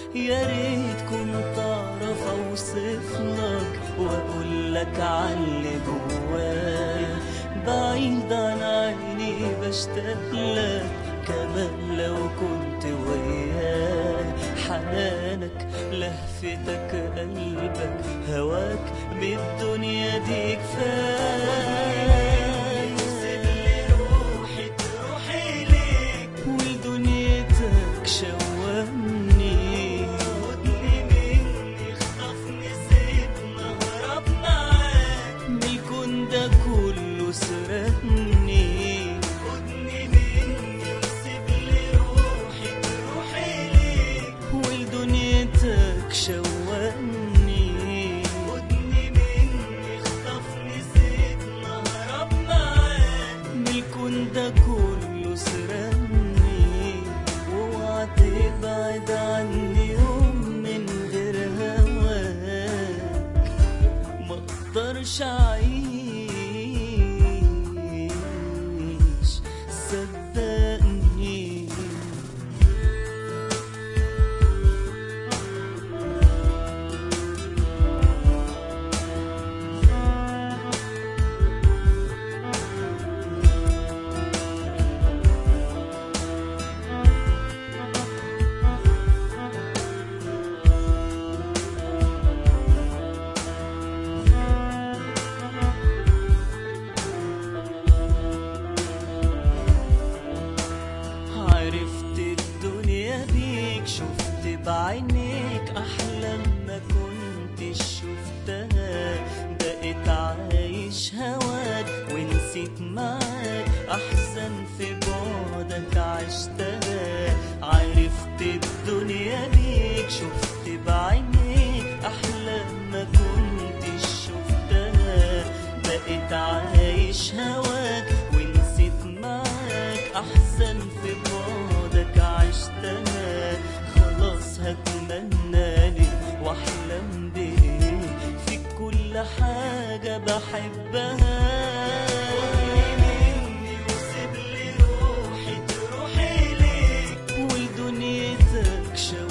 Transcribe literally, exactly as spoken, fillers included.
يا ريت كنت اعرف اوصفلك واقولك عاللي جوايا، بعيد عن عيني بشتاقلك كمان لو كنت وياي. حنانك، لهفتك، قلبك، هواك بالدنيا دي كفاية. سيبلي روحي تروح إليك ولدنيتك شوقني، خدني مني اخطفني سيبني اهرب معاك من الكون ده كله سرقني. خدني مني وسيبلي روحي تروح إليك ولدنيتك شوقني، خدني مني اخطفني سيبني اهرب معاك من الكون ده كله سرقني. واوعى تبعد عني يوم من غير هواك، مقدرش اعيش صدقني. عرفت الدنيا بيك، شفت بعينيك أحلام ما كنتش شفتها، بقيت عايش هواك ونسيت معاك أحزان في بعدك عشتها. عرفت الدنيا بيك، شفت بعينيك أحلام ما كنتش شفتها، بقيت عايش هواك ونسيت معاك أحزان في بعدك عشتها. خلاص هتمنى لي واحلم بيه فيك كل حاجة بحبها. خدني مني وسيبلي روحي تروح إليك ولدنيتك شوقني.